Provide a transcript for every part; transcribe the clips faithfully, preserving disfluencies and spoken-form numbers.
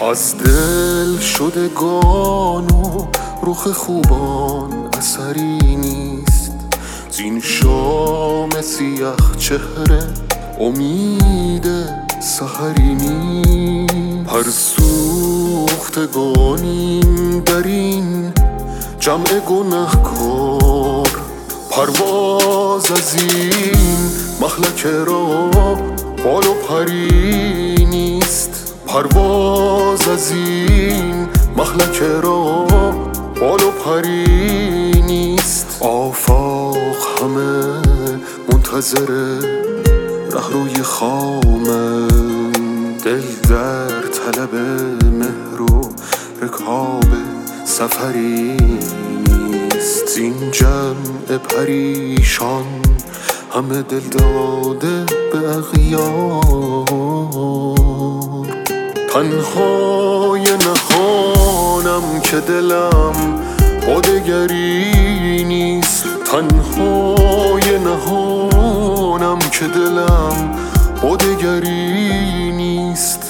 از دل شدگان و رخ خوبان اثری نیست، زین شام سیاه چهره امید سحری نیست. هر سوختگانیم در این جمع گنهکار، پرواز از این مخلکه را بال و پری نیست. پرواز از این مخلکه را بال و پری نیست. آفاق همه منتظر رهروی خامه، دل در طلب مهر و رکاب سفری نیست. این جمع پریشان همه دل داده به اغیار. تنهای نهانم که دلم با دگری نیست. تنهای نهانم که دلم با دگری نیست.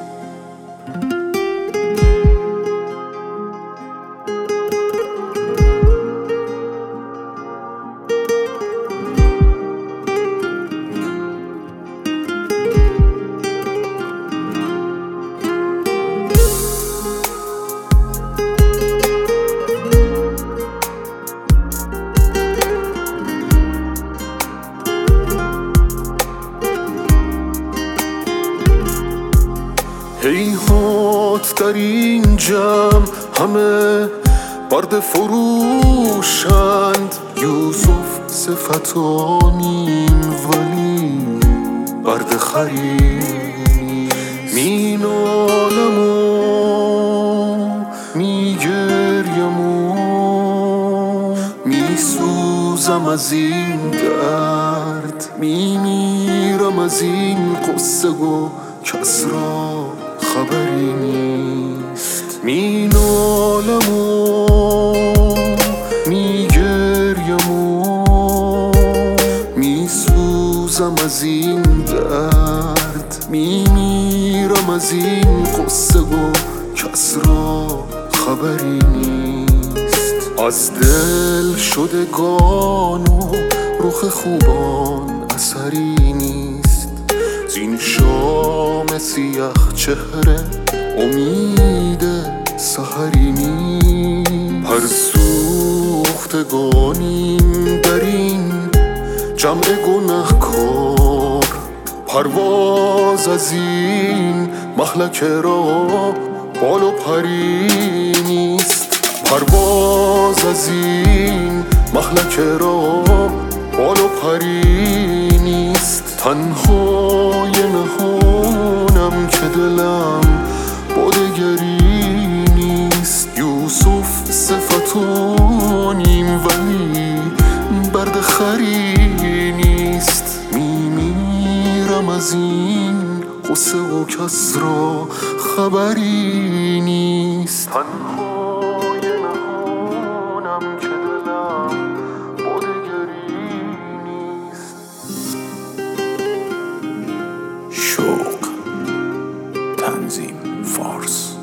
هیهات در این جمع همه برد فروشند، یوسف صفتانیم ولی برد خرید. می نالم و می گریم و می سوزم از این درد، می میرم از این قصه و کس را خبری نیست. می نالم و می گریم و می سوزم از این درد، می میرم از این قصه و کس را خبری نیست. از دل شدگان و رخ خوبان اثری نیست، زین شام سیاه چهره امید سحری نیست. هر سوختگانیم در این جمع گنهکار، پرواز از این مخلکه را بال و پری نیست. پرواز از این مخلکه را بال و پری نیست. تنهای نهانم که دلم با دگری نیست. یوسف صفتانیم ولی برد خری نیست. می میرم از این قصه و کس را خبری نیست. تنهای نهانم که دلم با دگری نیست. شوق تنظیم فارس.